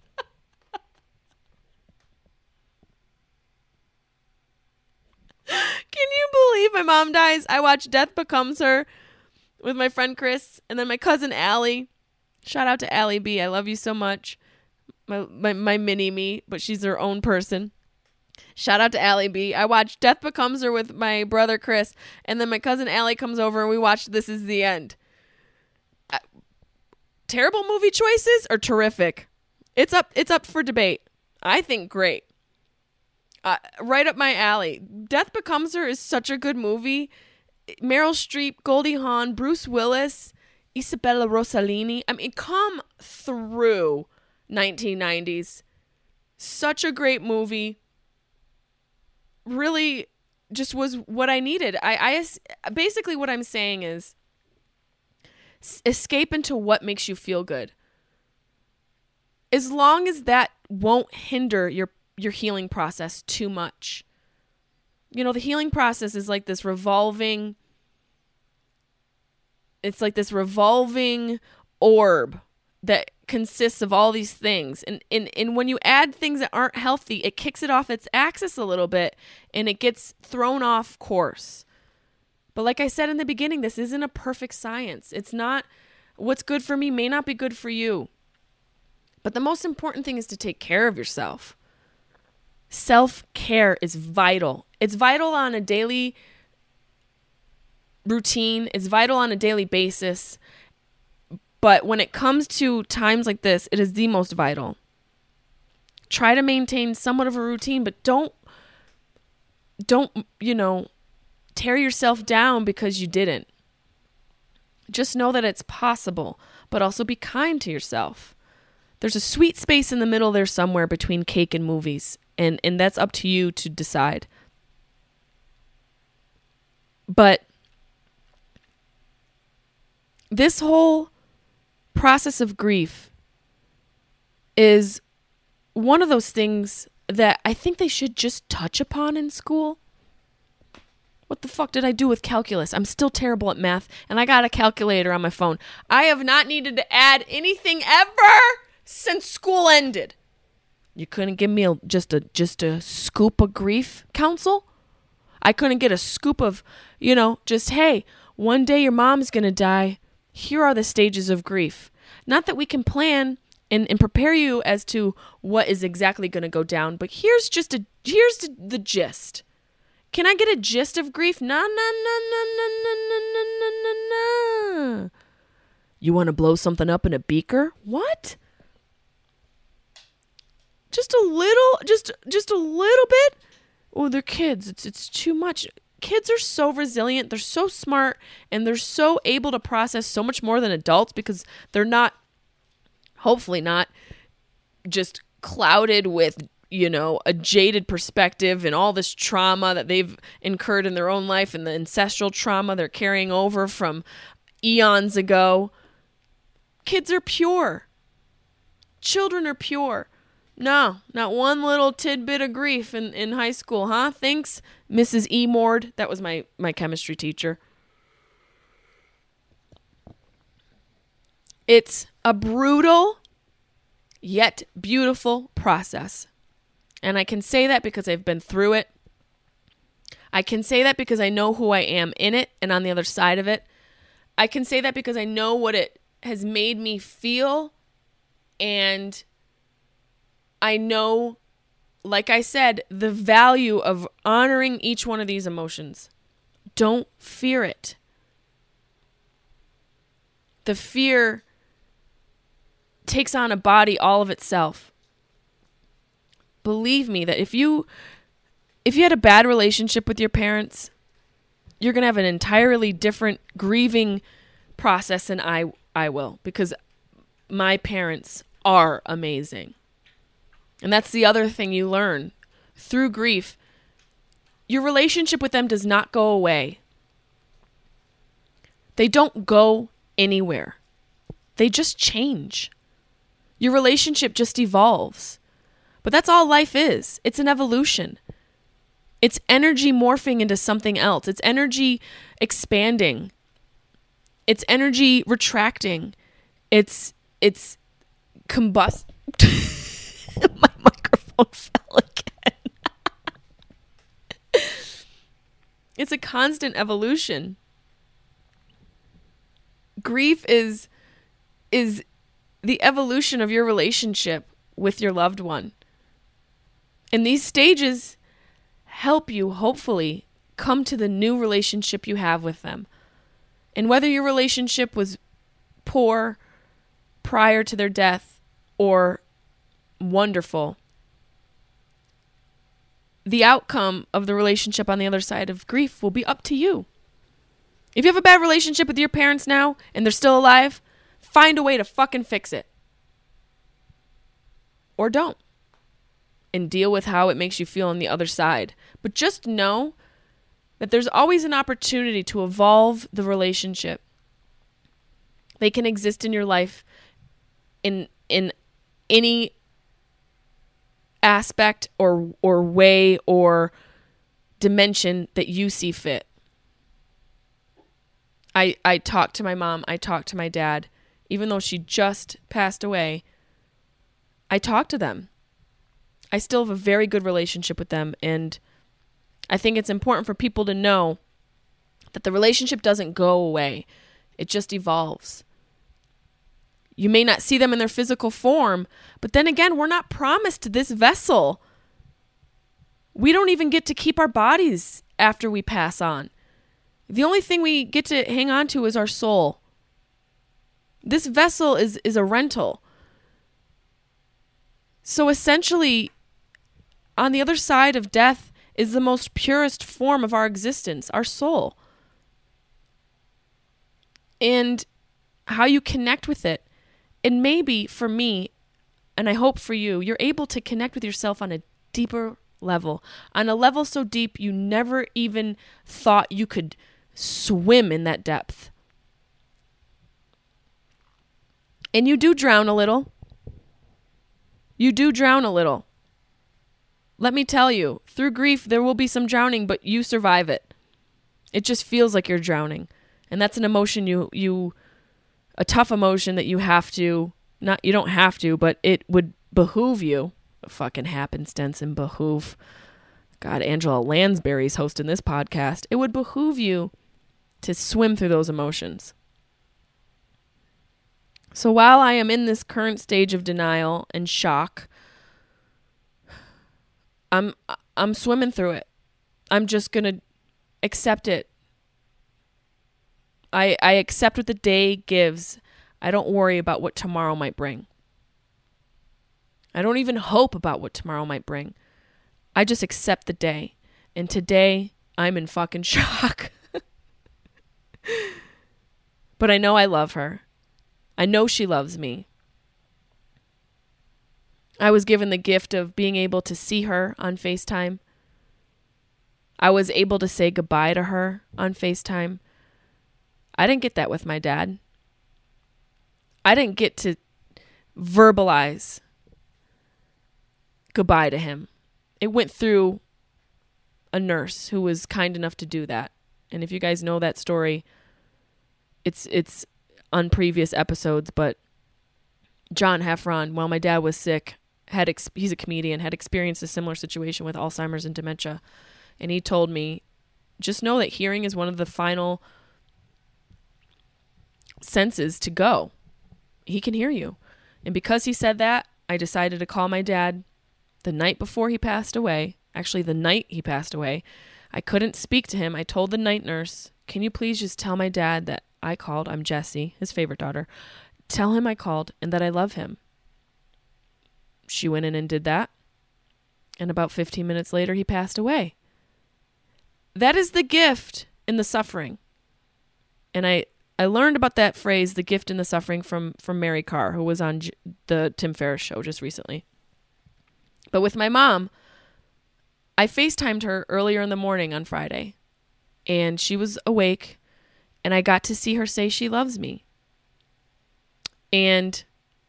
Can you believe my mom dies? I watched Death Becomes Her with my friend Chris and then my cousin Allie. Shout out to Allie B. I love you so much. My, my, my mini me, but she's her own person. Shout out to Allie B. I watched Death Becomes Her with my brother Chris, and then my cousin Allie comes over and we watched This Is the End. Uh, terrible movie choices or terrific? It's up it's up for debate. I think great. Uh, right up my alley. Death Becomes Her is such a good movie. Meryl Streep, Goldie Hawn, Bruce Willis, Isabella Rossellini. I mean, come through nineteen nineties. Such a great movie. Really just was what I needed. I, I basically what I'm saying is escape into what makes you feel good. As long as that won't hinder your your healing process too much. You know, the healing process is like this revolving it's like this revolving orb that consists of all these things. And, and, and when you add things that aren't healthy, it kicks it off its axis a little bit and it gets thrown off course. But like I said in the beginning, this isn't a perfect science. It's not, what's good for me may not be good for you. But the most important thing is to take care of yourself. Self-care is vital. It's vital on a daily routine. It's vital on a daily basis. But when it comes to times like this, it is the most vital. Try to maintain somewhat of a routine, but don't, don't, you know, tear yourself down because you didn't. Just know that it's possible, but also be kind to yourself. There's a sweet space in the middle there somewhere between cake and movies, and, and that's up to you to decide. But this whole process of grief is one of those things that I think they should just touch upon in school. What the fuck did I do with calculus? I'm still terrible at math, and I got a calculator on my phone. I have not needed to add anything ever since school ended. You couldn't give me a, just a just a scoop of grief counsel? I couldn't get a scoop of, you know, just, hey, one day your mom's going to die. Here are the stages of grief. Not that we can plan and, and prepare you as to what is exactly going to go down, but here's just a here's the, the gist. Can I get a gist of grief? No, no, no, no, no, no, no, no, no, no. You want to blow something up in a beaker? What? Just a little, just just a little bit? Oh, they're kids. It's it's too much. Kids are so resilient. They're so smart, and they're so able to process so much more than adults because they're not, hopefully not, just clouded with, you know, a jaded perspective and all this trauma that they've incurred in their own life and the ancestral trauma they're carrying over from eons ago. Kids are pure. Children are pure. No, not one little tidbit of grief in, in high school, huh? Thanks, Missus E. Mord. That was my, my chemistry teacher. It's a brutal yet beautiful process. And I can say that because I've been through it. I can say that because I know who I am in it and on the other side of it. I can say that because I know what it has made me feel and I know, like I said, the value of honoring each one of these emotions. Don't fear it. The fear takes on a body all of itself. Believe me that if you if you had a bad relationship with your parents, you're going to have an entirely different grieving process than I I will, because my parents are amazing. And that's the other thing you learn through grief. Your relationship with them does not go away. They don't go anywhere. They just change. Your relationship just evolves. But that's all life is. It's an evolution. It's energy morphing into something else. It's energy expanding. It's energy retracting. It's it's combust. My microphone fell again. It's a constant evolution. Grief is is the evolution of your relationship with your loved one. And these stages help you, hopefully, come to the new relationship you have with them. And whether your relationship was poor prior to their death or wonderful, the outcome of the relationship on the other side of grief will be up to you. If you have a bad relationship with your parents now and they're still alive, find a way to fucking fix it. Or don't. And deal with how it makes you feel on the other side. But just know that there's always an opportunity to evolve the relationship. They can exist in your life in in any aspect or or way or dimension that you see fit. I I talked to my mom, I talked to my dad, even though she just passed away. I talked to them. I still have a very good relationship with them, and I think it's important for people to know that the relationship doesn't go away. It just evolves. You may not see them in their physical form, but then again, we're not promised this vessel. We don't even get to keep our bodies after we pass on. The only thing we get to hang on to is our soul. This vessel is, is a rental. So essentially, on the other side of death is the most purest form of our existence, our soul. And how you connect with it. And maybe for me, and I hope for you, you're able to connect with yourself on a deeper level. On a level so deep you never even thought you could swim in that depth. And you do drown a little. You do drown a little. Let me tell you, through grief, there will be some drowning, but you survive it. It just feels like you're drowning. And that's an emotion you, you, a tough emotion that you have to, not, you don't have to, but it would behoove you. Fucking happenstance and behoove. God, Angela Lansbury's hosting this podcast. It would behoove you to swim through those emotions. So while I am in this current stage of denial and shock, I'm I'm swimming through it. I'm just going to accept it. I I accept what the day gives. I don't worry about what tomorrow might bring. I don't even hope about what tomorrow might bring. I just accept the day. And today, I'm in fucking shock. But I know I love her. I know she loves me. I was given the gift of being able to see her on FaceTime. I was able to say goodbye to her on FaceTime. I didn't get that with my dad. I didn't get to verbalize goodbye to him. It went through a nurse who was kind enough to do that. And if you guys know that story, it's it's on previous episodes, but John Heffron, while my dad was sick, had ex- he's a comedian, had experienced a similar situation with Alzheimer's and dementia. And he told me, just know that hearing is one of the final senses to go. He can hear you. And because he said that, I decided to call my dad the night before he passed away. Actually, the night he passed away. I couldn't speak to him. I told the night nurse, can you please just tell my dad that I called? I'm Jessie, his favorite daughter. Tell him I called and that I love him. She went in and did that. And about fifteen minutes later, he passed away. That is the gift in the suffering. And I, I learned about that phrase, the gift in the suffering, from, from Mary Carr, who was on J- the Tim Ferriss show just recently. But with my mom, I FaceTimed her earlier in the morning on Friday. And she was awake. And I got to see her say she loves me. And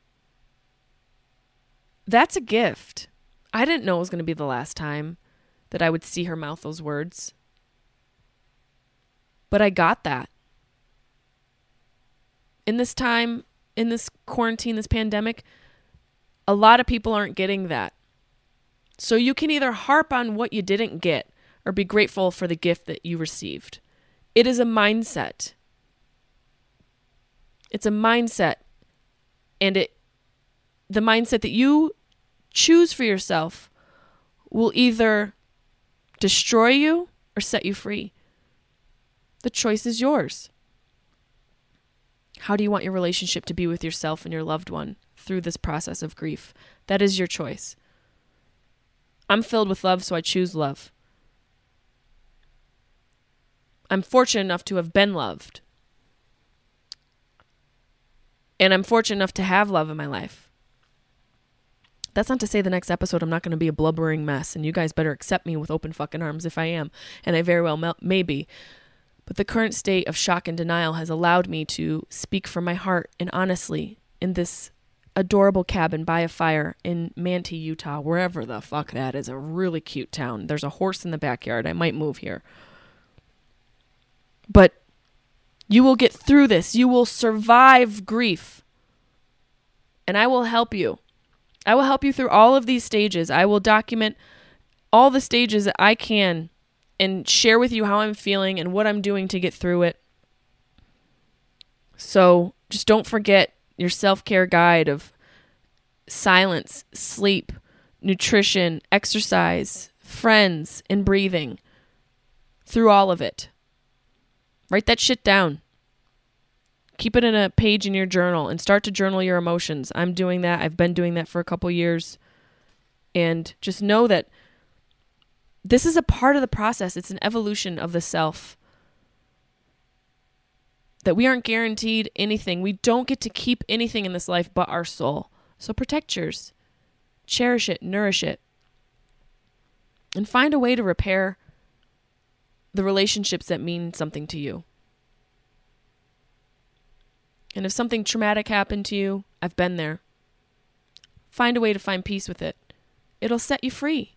that's a gift. I didn't know it was going to be the last time that I would see her mouth those words. But I got that. In this time, in this quarantine, this pandemic, a lot of people aren't getting that. So you can either harp on what you didn't get or be grateful for the gift that you received. It is a mindset. It's a mindset. And it, the mindset that you choose for yourself will either destroy you or set you free. The choice is yours. How do you want your relationship to be with yourself and your loved one through this process of grief? That is your choice. I'm filled with love, so I choose love. I'm fortunate enough to have been loved. And I'm fortunate enough to have love in my life. That's not to say the next episode I'm not going to be a blubbering mess, and you guys better accept me with open fucking arms if I am, and I very well may be. But the current state of shock and denial has allowed me to speak from my heart and honestly in this adorable cabin by a fire in Manti, Utah, wherever the fuck that is, a really cute town. There's a horse in the backyard. I might move here. But you will get through this. You will survive grief. And I will help you. I will help you through all of these stages. I will document all the stages that I can and share with you how I'm feeling and what I'm doing to get through it. So just don't forget your self-care guide of silence, sleep, nutrition, exercise, friends, and breathing through all of it. Write that shit down. Keep it in a page in your journal and start to journal your emotions. I'm doing that. I've been doing that for a couple years. And just know that this is a part of the process. It's an evolution of the self. That we aren't guaranteed anything. We don't get to keep anything in this life but our soul. So protect yours. Cherish it. Nourish it. And find a way to repair the relationships that mean something to you. And if something traumatic happened to you, I've been there. Find a way to find peace with it. It'll set you free.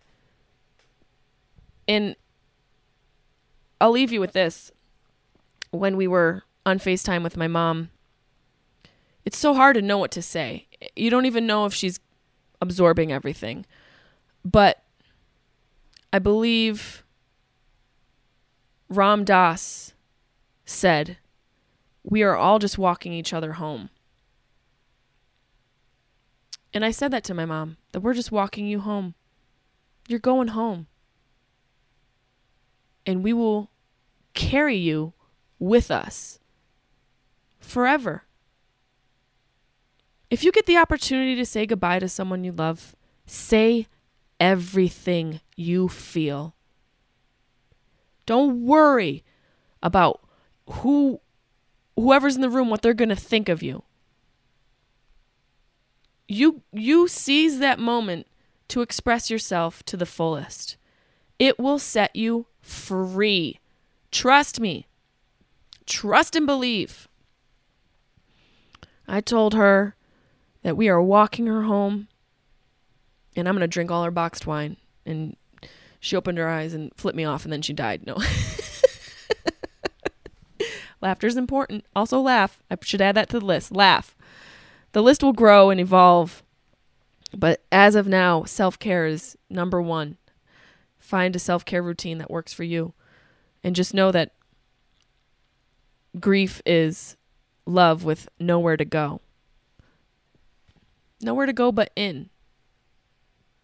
And I'll leave you with this. When we were on FaceTime with my mom, it's so hard to know what to say. You don't even know if she's absorbing everything. But I believe Ram Dass said, we are all just walking each other home. And I said that to my mom, that we're just walking you home. You're going home. And we will carry you with us forever. If you get the opportunity to say goodbye to someone you love, say everything you feel. Don't worry about who, whoever's in the room, what they're going to think of you. You, you seize that moment to express yourself to the fullest. It will set you free. Trust me. Trust and believe. I told her that we are walking her home, and I'm going to drink all her boxed wine. And she opened her eyes and flipped me off, and then she died. No. Laughter is important. Also laugh. I should add that to the list. Laugh. The list will grow and evolve. But as of now, self-care is number one. Find a self-care routine that works for you. And just know that grief is love with nowhere to go. Nowhere to go but in.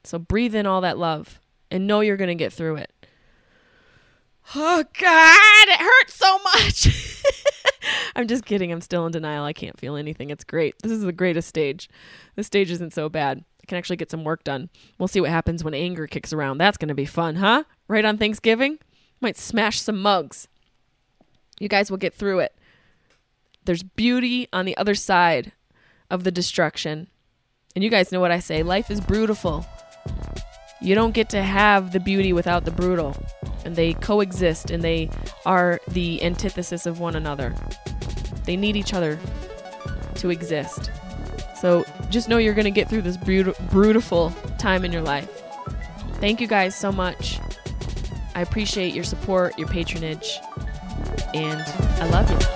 So breathe in all that love and know you're going to get through it. Oh, God, it hurts so much. I'm just kidding. I'm still in denial. I can't feel anything. It's great. This is the greatest stage. This stage isn't so bad. I can actually get some work done. We'll see what happens when anger kicks around. That's going to be fun, huh? Right on Thanksgiving? Might smash some mugs. You guys will get through it. There's beauty on the other side of the destruction. And you guys know what I say. Life is brutal. You don't get to have the beauty without the brutal. And they coexist, and they are the antithesis of one another. They need each other to exist. So just know you're going to get through this brut- brutal time in your life. Thank you guys so much. I appreciate your support, your patronage, and I love you.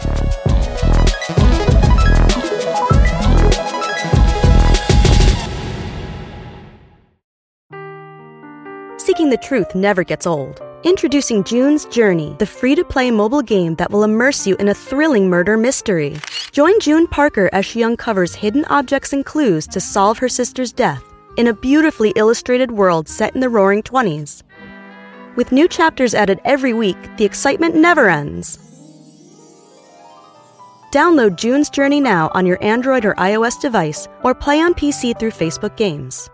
Seeking the truth never gets old. Introducing June's Journey, the free-to-play mobile game that will immerse you in a thrilling murder mystery. Join June Parker as she uncovers hidden objects and clues to solve her sister's death in a beautifully illustrated world set in the Roaring Twenties. With new chapters added every week, the excitement never ends. Download June's Journey now on your Android or iOS device, or play on P C through Facebook Games.